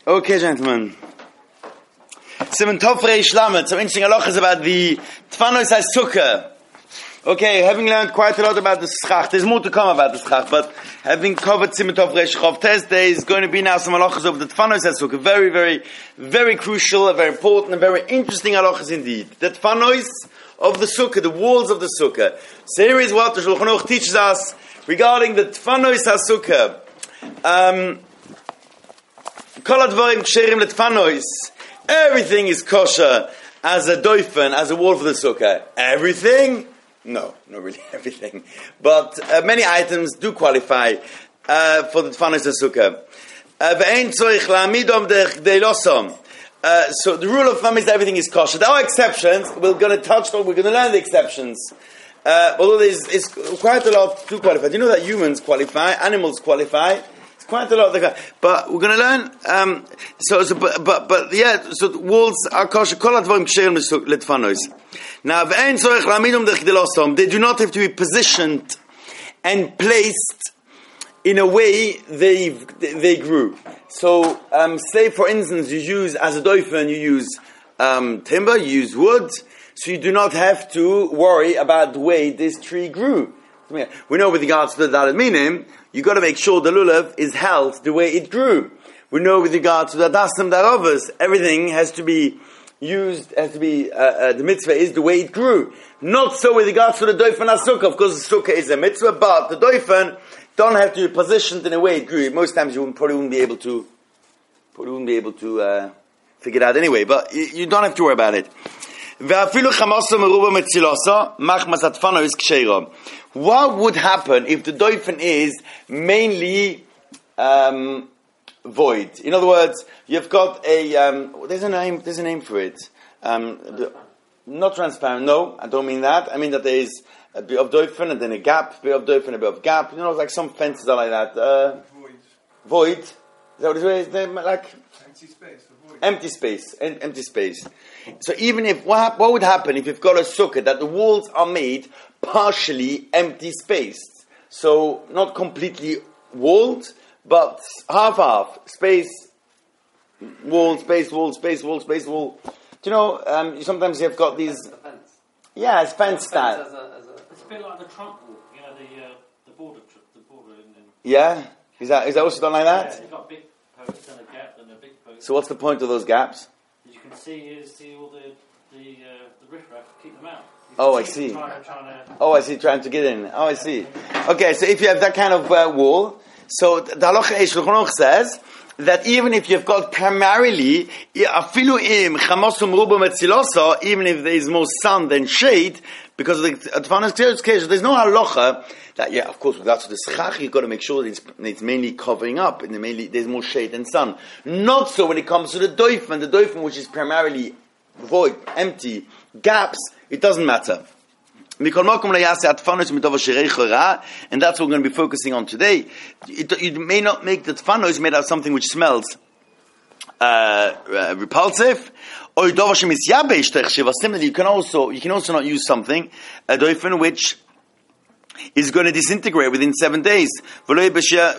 Okay, gentlemen. Simon Tofrei Shlamet. So interesting halachas is about the Tfanos HaSukkah. Okay, having learned quite a lot about the schach, there's more to come about the schach, but having covered Simon Tofrei Shchov Thursday is going to be now some halachas of the Tfanos HaSukkah. Very, very, very crucial, very important, and very interesting halachas indeed. The Tfanos of the Sukkah, the walls of the Sukkah. So here is what the Shulchan Aruch teaches us regarding the Tfanos HaSukkah. Everything is kosher as a doifen, as a wall for the sukkah. Everything? No, not really everything. But many items do qualify for the tfanos sukkah. So the rule of thumb is that everything is kosher. There are exceptions. We're going to touch on, we're going to learn the exceptions. Although there's quite a lot to qualify. Do you know that humans qualify, animals qualify? Quite a lot, but we're going to learn. So the walls are kosher. Now, they do not have to be positioned and placed in a way they grew. So, say for instance, you use as a doifen, you use timber, you use wood, so you do not have to worry about the way this tree grew. We know with regards to the Dalet Minim, you got to make sure the lulav is held the way it grew. We know with regards to the Dasam Darovas, everything has to be used, the mitzvah is the way it grew. Not so with regards to the Doifen HaSukkah. Of course, the Sukkah is a mitzvah, but the Doifen don't have to be positioned in a way it grew. Most times you probably wouldn't be able to figure it out anyway, but you don't have to worry about it. What would happen if the doifen is mainly void? In other words, you've got there's a name for it. Not transparent. No, I don't mean that. I mean that there is a bit of doifen and then a gap, a bit of doifen, a bit of gap. You know, like some fences are like that. Void. Is that what it is? Like empty space. Empty space. So even if, what would happen if you've got a sukkah that the walls are made partially empty spaced? So not completely walled, but half. Space, wall, space, wall, space, wall, space, wall. Do you know, sometimes you've got these... Yeah, it's fence style. It's a bit like the trunk wall, you know, the border in... Yeah? Is that also done like that? Yeah, you've got big posts and a gap and a big post. So what's the point of those gaps? As you can see all the riffraff, keep them out. Oh, I see. Trying to get in. Oh, I see. Okay, so if you have that kind of wall, so the Halacha Shulchan Aruch says that even if you've got primarily, even if there is more sun than shade, because of the advanced case, there's no halacha that, of course, with regards to the schach, you've got to make sure that it's mainly covering up, and there's more shade than sun. Not so when it comes to the doifen, which is primarily void, empty, gaps, it doesn't matter. And that's what we're going to be focusing on today. You may not make the tfanos made out of something which smells repulsive, or similarly, you can also not use something, a doifen, which is going to disintegrate within 7 days. And it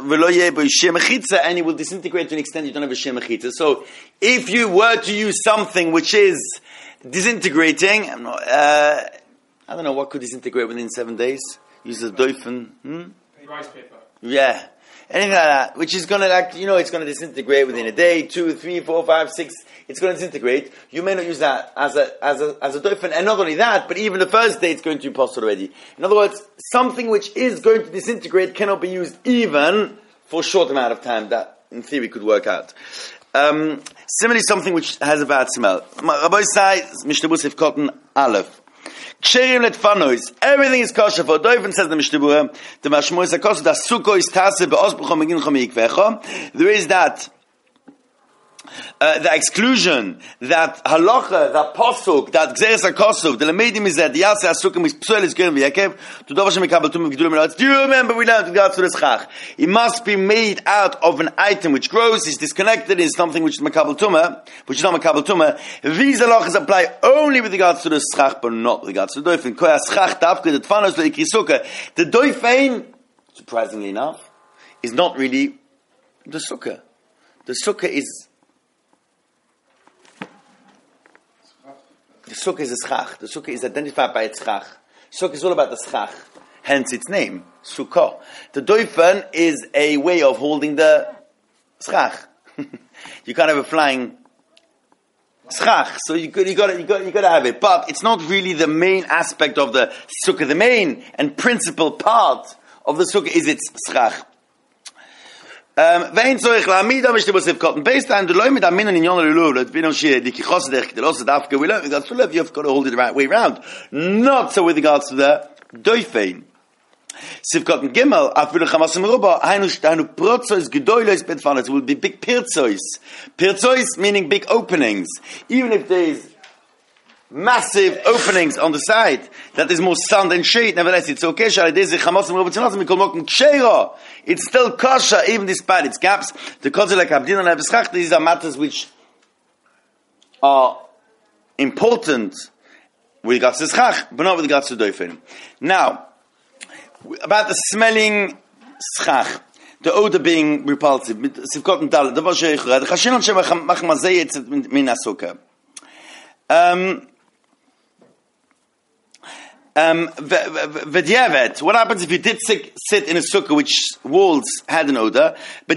will disintegrate to an extent you don't have a shem mechitza. So, if you were to use something which is disintegrating, I don't know what could disintegrate within 7 days. Use a doifen. Rice paper. Yeah. Anything like that, which is going to it's going to disintegrate within a day, 2, 3, 4, 5, 6. It's going to disintegrate. You may not use that as a doifen, and not only that, but even the first day it's going to be possible already. In other words, something which is going to disintegrate cannot be used even for a short amount of time. That, in theory, could work out. Similarly, something which has a bad smell. Rabbi Sai, Mishnah Busif Cotton Aleph. Everything is kosher for doifen, says the Mishnah Berurah. The mashmo is kosher. The sukkah is tase be'osbuchom meginchom mikvecho. There is that the exclusion, that halacha, that posuk, that gzeres hakosuf, the lemedim is that the yaseh hasukim is psuel is given v'yakev to dovash mekabel tumim g'dulim elatz. Do you remember we learned with regards to the schach? It must be made out of an item which grows, is disconnected, is something which is mekabel tumah, which is not mekabel tumah. These halachas apply only with regards to the schach, but not with regards to the doifen. Koya schach tafke the tfanos leikri sukkah. The doifen, surprisingly enough, is not really the sukkah. The sukkah is the sukkah is a schach. The sukkah is identified by its schach. Sukkah is all about the schach, hence its name, sukkah. The doifen is a way of holding the schach. You can't have a flying schach, so you got to have it. But it's not really the main aspect of the sukkah. The main and principal part of the sukkah is its schach. Based on the loy mit amin in yon lulu, that been on she the kichos the los dafka we learn that you've got to hold it the right way round. Not so with regards to the doifein. Sivkot Gimel, afilu chamasim roba, hainu protzois gedoylos betfanes will be big pirzois. Pirzois meaning big openings. Even if there is massive openings on the side, that is more sun than shade, nevertheless it's okay. It's still kosher, even despite its gaps. The kozel like abdin and abeschach, these are matters which are important with regards to schach, but not with regards to doifen. Now, about the smelling schach, the odor being repulsive. Sivkot and Dalet, the Vasheichura, the Chashinon Shemachmazei, it's min asuka. What happens if you did sit in a sukkah which walls had an odor? If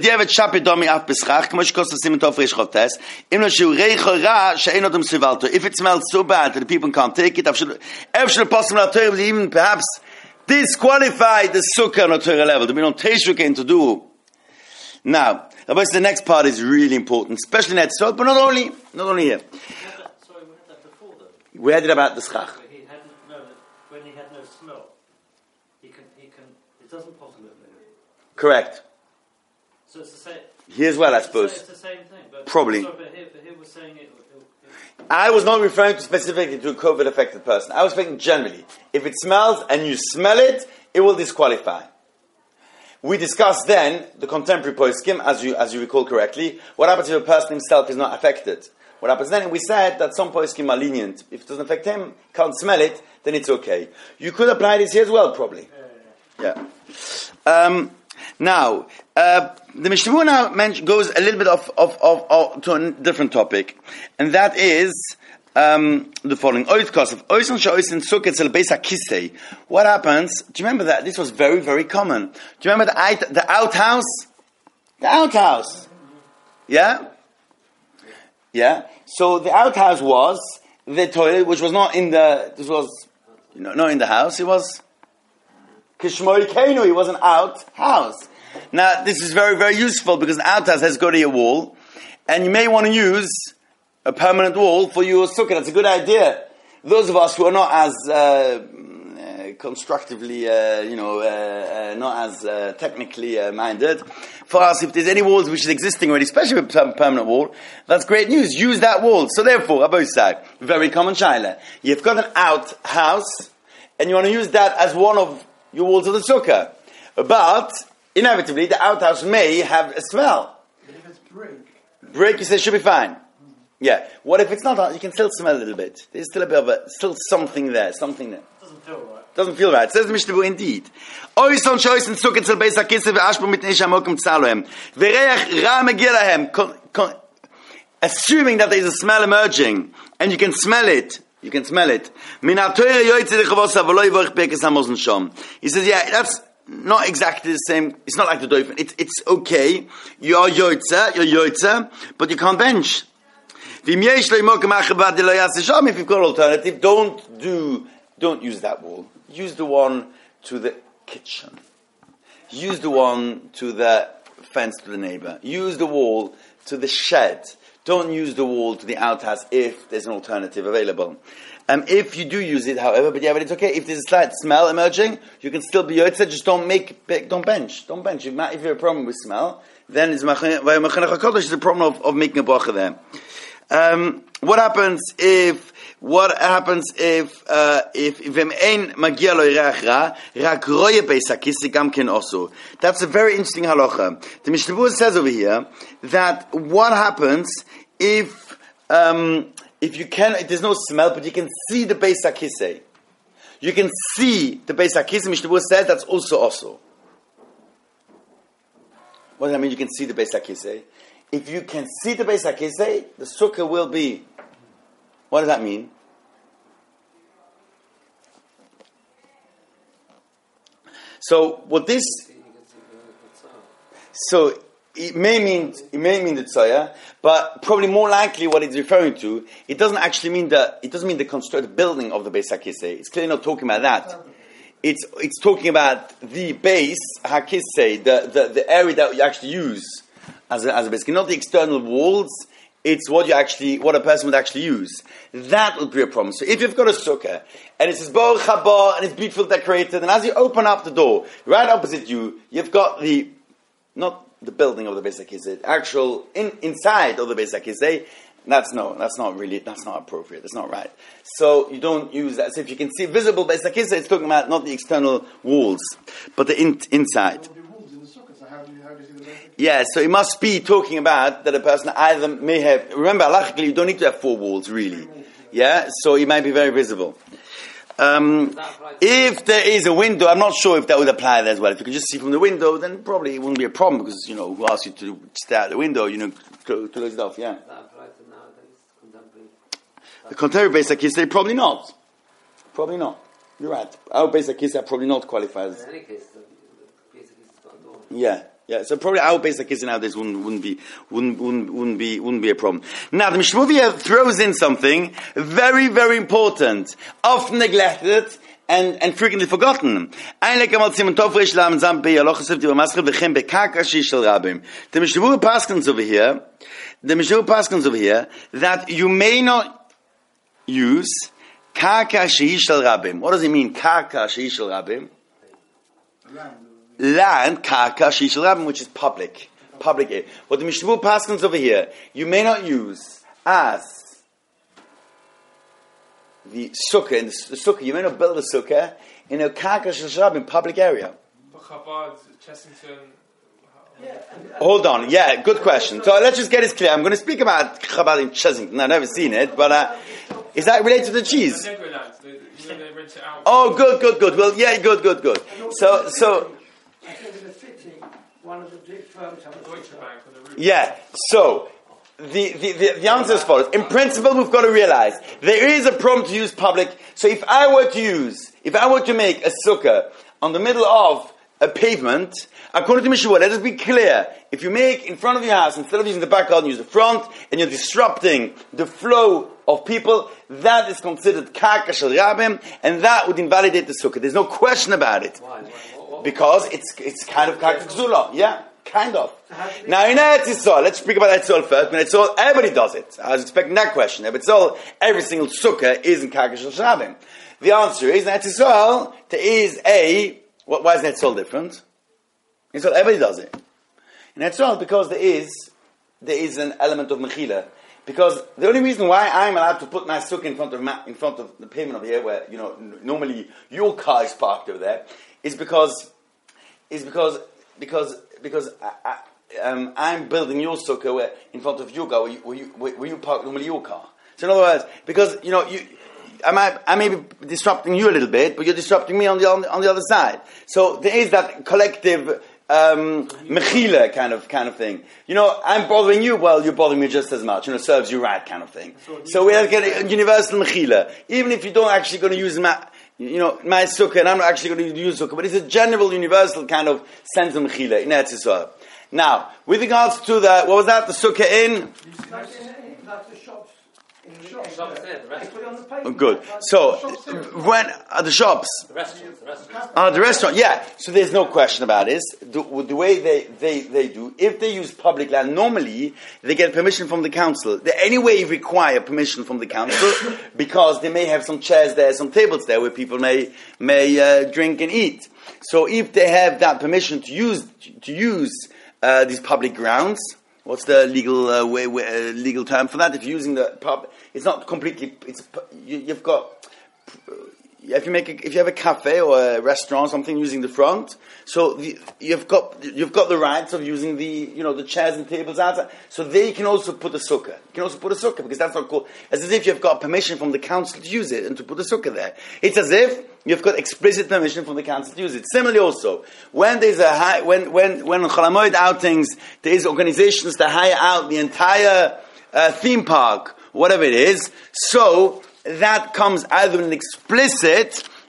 it smells so bad that the people can't take it, even perhaps disqualify the sukkah on a Torah level. We don't taste to do. Now, the next part is really important, especially in Etzot, but not only here. We had that before, though. We had it about the schach. When he had no smell, he can. It doesn't possibly. Correct. So it's the same. Here as well, I suppose. It's the same thing. But probably. But here we're saying it. I was not referring to specifically to a COVID-affected person. I was speaking generally. If it smells and you smell it, it will disqualify. We discussed then the contemporary poskim, as you recall correctly. What happens if a person himself is not affected? What happens then? We said that some poskim are lenient. If it doesn't affect him, can't smell it, then it's okay. You could apply this here as well, probably. Yeah. Now, the Mishnah now goes a little bit off to a different topic, and that is the following. What happens? Do you remember that? This was very, very common. Do you remember the outhouse? The outhouse. Yeah? Yeah? So the outhouse was the toilet, which was not in the, this was, not in the house, it was Kishmoi Kenu, it was an outhouse. Now, this is very, very useful because an outhouse has got a wall, and you may want to use a permanent wall for your sukkah. That's a good idea. Those of us who are not as constructively, not as technically minded, for us, if there's any walls which is existing already, especially with a permanent wall, that's great news. Use that wall. So therefore, Abosai, very common shaila. You've got an outhouse, and you want to use that as one of your walls of the sukkah. But, inevitably, the outhouse may have a smell. But if it's brick, you say, should be fine. Yeah. What if it's not? You can still smell a little bit. There's still a bit of still something there. Doesn't feel right. Doesn't feel right. It says the Mishnah indeed. Assuming that there is a smell emerging, and you can smell it. He says, yeah, that's not exactly the same. It's not like the doifen. It's okay. You're yoitza, but you can't bench. If you've got an alternative, don't use that wall. Use the one to the kitchen. Use the one to the fence to the neighbor. Use the wall to the shed. Don't use the wall to the outhouse if there's an alternative available. If you do use it, however, but it's okay. If there's a slight smell emerging, you can still be yotze. Just don't bench. Don't bench. If you have a problem with smell, then it's a problem of making a bracha there. What happens if that's a very interesting halacha. The Mishnah Berurah says over here that what happens if there's no smell, but you can see the Beis HaKisei. You can see the Beis HaKisei. Mishnah Berurah says that's also. What does that mean? You can see the Beis HaKisei. If you can see the Beis HaKisei, the sukkah will be. What does that mean? So what this, so it may mean the tzaya, but probably more likely what it's referring to, it doesn't actually mean the constructed building of the Beis HaKisei. It's clearly not talking about that. It's talking about the base HaKisei, the area that you actually use as a base, not the external walls. It's what a person would actually use. That would be a problem. So if you've got a sukkah, and it says Baruch Haba, and it's beautifully decorated, and as you open up the door, right opposite you, you've got not the building of the Beis HaKisei, actual inside of the Beis HaKisei. That's not appropriate. That's not right. So you don't use that. So if you can see visible Beis HaKisei, it's talking about not the external walls, but the inside. Yeah, so it must be talking about that a person either may have, remember, halachically, you don't need to have 4 walls, really. Yeah, so it might be very visible. If there is a window, I'm not sure if that would apply there as well. If you can just see from the window, then probably it wouldn't be a problem, because, who asks you to stare at the window, close it off, yeah. The contemporary Beis HaKisei, probably not. Probably not. You're right. Our Beis HaKisei probably not qualifies. In any case, the Beis HaKisei is not door. Yeah. So probably our Beis HaKisei nowadays wouldn't be a problem. Now the Mishmuvia throws in something very, very important, often neglected and frequently forgotten. The Mishmuvia paskins over here that you may not use karka shehi shel rabim. What does it mean, karka shehi shel rabim? Land, karka shehi shel rabim, which is public area. What the Mishnah paskins over here, you may not use as the sukkah. In the sukkah, you may not build a sukkah in a karka shehi shel rabim public area. Chabad, Chessington. Hold on, yeah, good question. So let's just get this clear. I'm going to speak about Chabad in Chessington. I've never seen it, but is that related to the cheese? They rent it out. Oh, good. Well, yeah, good. So. I think in the city, one of the big firms have a Deutsche Bank on the roof. Yeah, so the answer is as follows. In principle, we've got to realize there is a problem to use public. So if I were to make a sukkah on the middle of a pavement, according to Mishnah, let us be clear. If you make in front of your house, instead of using the back garden, use the front, and you're disrupting the flow of people, that is considered karka shel rabim, and that would invalidate the sukkah. There's no question about it. Why? Because it's kind of karka gzula. Yeah, kind of. Now in Eretz Yisrael, let's speak about Eretz Yisrael first. In Eretz Yisrael, everybody does it. I was expecting that question. Eretz Yisrael, every single sukkah is in karka shel rabim. The answer is, in Eretz Yisrael, there is why is Eretz Yisrael different? In Eretz Yisrael, everybody does it. In Eretz Yisrael, because there is an element of mechila. Because the only reason why I'm allowed to put my sukkah in front of the pavement over here, where normally your car is parked over there, is because I'm building your sukkah in front of your car, where you park normally your car. So in other words, because I may be disrupting you a little bit, but you're disrupting me on the other side. So there is that collective mechila kind of thing. I'm bothering you, well, you're bothering me just as much. Serves you right kind of thing. So we have to get a universal mechila, even if you don't actually going to use my sukkah, and I'm not actually going to use sukkah, but it's a general, universal kind of sense of mechila in Eretz Yisrael. Now, with regards to the sukkah in? That's the shops. In the shops. They put it on the pavement. Good. So, when the shops? The restaurants. The restaurant, yeah. So there's no question about this. The way they do, if they use public land, normally they get permission from the council. They anyway require permission from the council because they may have some chairs there, some tables there where people may drink and eat. So if they have that permission to use these public grounds, what's the legal term for that? If you're using the pub, it's not completely. You've got. If you have a cafe or a restaurant, something using the front, so you've got the rights of using the chairs and tables outside. So they can also put a sukkah. Because that's not cool. It's as if you've got permission from the council to use it and to put a sukkah there. It's as if you've got explicit permission from the council to use it. Similarly, also when there's when on Chol HaMoed outings, there is organizations that hire out the entire theme park, whatever it is. So that comes either an explicit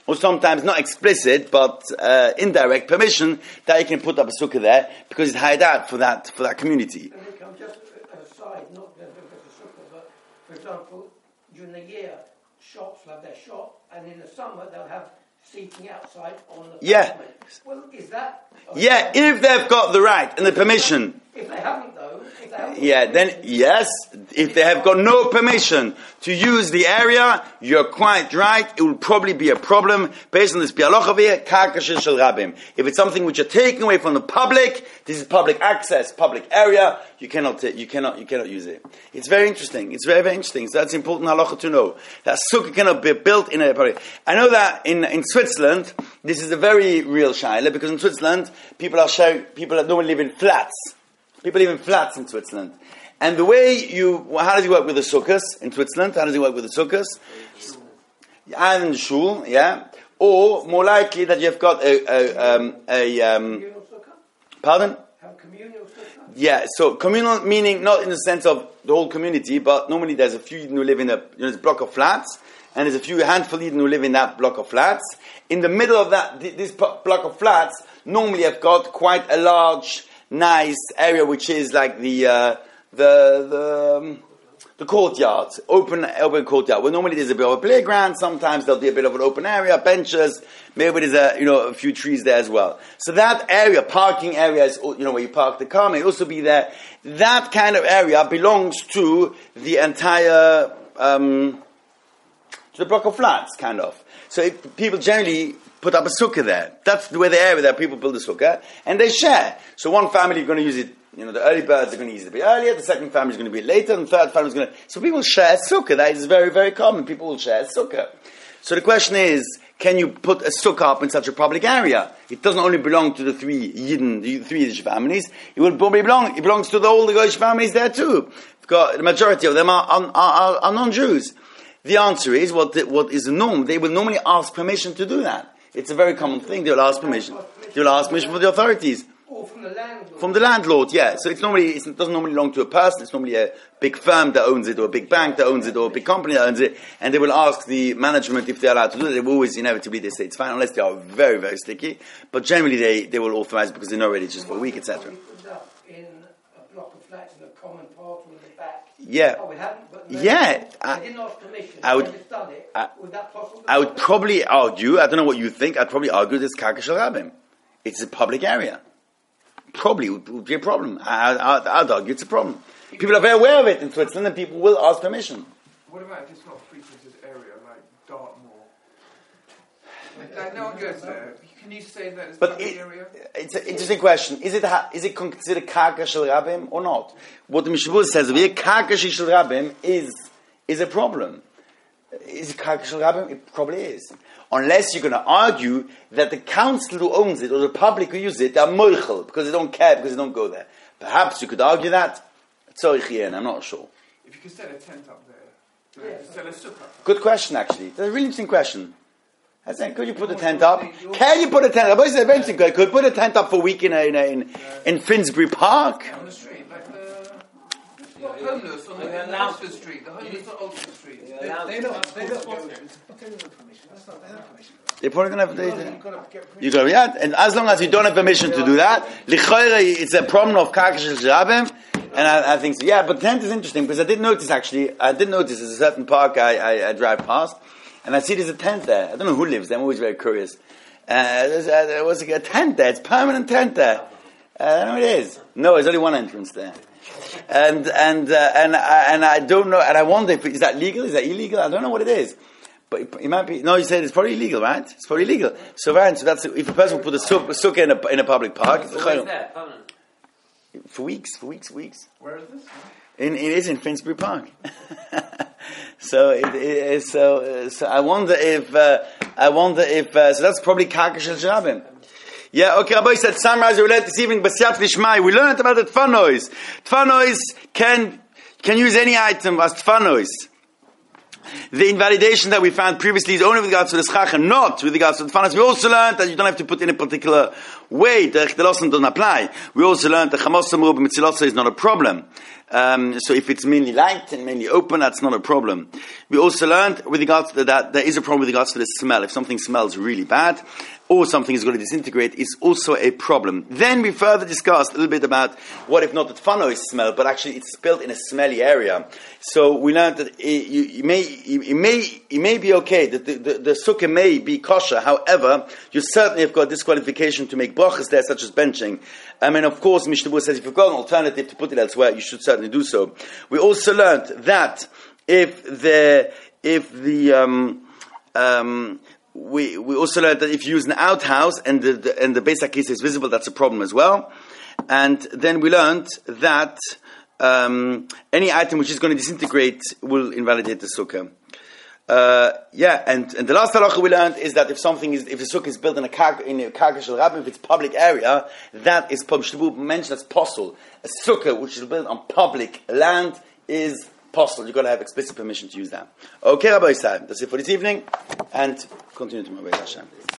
or sometimes not explicit, but indirect permission that you can put up a sukkah there because it's hired out for that community. And it comes just aside, not just a sukkah, but for example, during the year, shops will have their shop, and in the summer they'll have seating outside on the pavement. Well, is that... Yeah, if they've got the right and the permission. If they haven't, though... Then yes, if they have got no permission to use the area, you're quite right, it will probably be a problem based on this bialochavir, karkashin shel rabim. If it's something which you're taking away from the public, this is public access, public area, you cannot use it. It's very interesting. It's very, very interesting. So that's important halacha to know. That sukkah cannot be built in a public. I know that in Switzerland, this is a very real shaila, because in Switzerland, people that normally live in flats. People live in flats in Switzerland. And the way how does he work with the sukkahs in Switzerland? How does he work with the sukkahs? And the shul, yeah. Or, more likely, that you've got communal sukkah? Pardon? Have a communal sukkah? Yeah, so communal meaning not in the sense of the whole community, but normally there's a few Yidden who live in a block of flats, and there's a handful of Yidden who live in that block of flats. In the middle of this block of flats, normally I've got quite a large, nice area, which is like the courtyard, open courtyard. Well, normally there's a bit of a playground. Sometimes there'll be a bit of an open area, benches. Maybe there's a few trees there as well. So that area, parking area, is where you park the car, may also be there. That kind of area belongs to the entire to the block of flats, kind of. So people generally put up a sukkah there. That's the area that people build a sukkah, and they share. So one family is going to use it, the early birds are going to use it a bit earlier, the second family is going to be later, and the third family is going to... So people share a sukkah. That is very, very common. People will share a sukkah. So the question is, can you put a sukkah up in such a public area? It doesn't only belong to the three Yiddish families. It belongs to all the Goyish families there too. The majority of them are non-Jews. The answer is, what is the norm? They will normally ask permission to do that. It's a very common thing. They will ask permission. They will ask permission from the authorities. Or from the landlord. From the landlord, yeah. So it doesn't normally belong to a person. It's normally a big firm that owns it, or a big bank that owns it, or a big company that owns it. And they will ask the management if they're allowed to do it. They will always inevitably say it's fine, unless they are very, very sticky. But generally they will authorize it because they know already it's just for a week, etc. In a block of flats in a common part or in the back. Yeah. Oh, we haven't. But yeah. I didn't ask permission. I would. Done it. Would that possible? I would probably argue. I don't know what you think. I'd probably argue this karka shel rabim. It's a public area. Probably would be a problem. I'd argue it's a problem. People are very aware of it in Switzerland, and people will ask permission. What about if it's not a frequented area, like Dartmoor? Like no one goes there. Can you say that it's a public area? It's an interesting question. Is it considered karka shel rabim or not? What the Mishnah says here, karka shel rabim is a problem. Is it karka shel rabim? It probably is. Unless you're going to argue that the council who owns it or the public who use it, they're moichel because they don't care, because they don't go there. Perhaps you could argue that. I'm not sure. If you could set a tent up there, sell a sukkah. Good question, actually. That's a really interesting question. I think, could you put a tent up? Can you put a tent up? It's very interesting. Could you put a tent up for a week in Finsbury Park? On the street, like the homeless on the Oxford Street. The homeless on Oxford Street. They don't permission. That's not their permission. They're probably going to have and as long as you don't have permission to do that, it's a problem of karka shel rabim, and I think so. Yeah, but tent is interesting because I did notice there's a certain park I drive past, and I see there's a tent there. I don't know who lives there. I'm always very curious. There was a tent there. It's a permanent tent there. I don't know what it is. No, there's only one entrance there. And I don't know, and I wonder is that legal? Is that illegal? I don't know what it is. But it might be. No, you said it's probably illegal, right? It's probably illegal. So that's if a person will put a sukkah in a public park. So where's that? For weeks. Where is this? It is in Finsbury Park. So it is. So I wonder if. So that's probably karka shel rabim. Yeah, okay, Rabbi said, summarize, we learned this evening, B'siyat Lishmai, we learned about the tfanois. Tfanois can use any item as tfanois. The invalidation that we found previously is only with regards to the schach and not with regards to the fanas. We also learned that you don't have to put in a particular way. The echdelosim doesn't apply. We also learned that chamosim rub mitzilotza is not a problem. So if it's mainly light and mainly open, that's not a problem. We also learned with regards to that there is a problem with regards to the smell. If something smells really bad, or something is going to disintegrate, is also a problem. Then we further discussed a little bit about what if not the tfano is smell, but actually it's built in a smelly area. So we learned that it may be okay, that the sukkah may be kosher, however, you certainly have got disqualification to make brachas there, such as benching. And of course, Mishnah Berurah says if you've got an alternative to put it elsewhere, you should certainly do so. We also learned that we also learned that if you use an outhouse and the Beis HaKisei is visible, that's a problem as well. And then we learned that any item which is going to disintegrate will invalidate the sukkah. And the last halacha we learned is that if a sukkah is built in a karka shel rabbim, if it's public area, that is mentioned as posel. A sukkah which is built on public land is posel. You've got to have explicit permission to use that. Okay, Rabbi Yisrael, that's it for this evening, and continue tomorrow, Hashem.